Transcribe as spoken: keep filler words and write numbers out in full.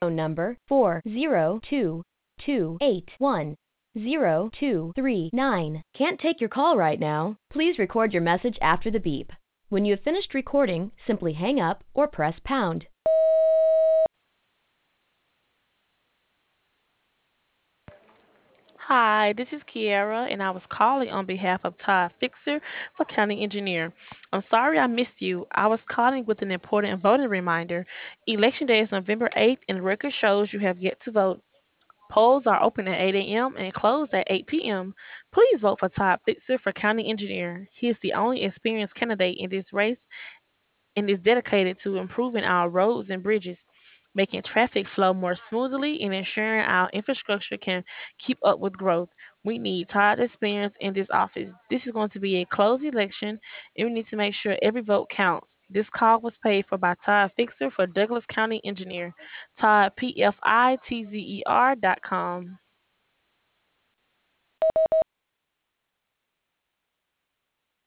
phone number four zero two two eight one zero two three nine. Can't take your call right now. Please record your message after the beep. When you have finished recording, simply hang up or press pound. Hi, this is Kiara, and I was calling on behalf of Todd Fixer for County Engineer. I'm sorry I missed you. I was calling with an important voting reminder. Election day is November eighth, and the record shows you have yet to vote. Polls are open at eight a m and close at eight p m. Please vote for Todd Fixer for County Engineer. He is the only experienced candidate in this race and is dedicated to improving our roads and bridges, making traffic flow more smoothly, and ensuring our infrastructure can keep up with growth. We need Todd experience in this office. This is going to be a closed election, and we need to make sure every vote counts. This call was paid for by Todd Fixer for Douglas County Engineer. Todd, P F I T Z E R dot com.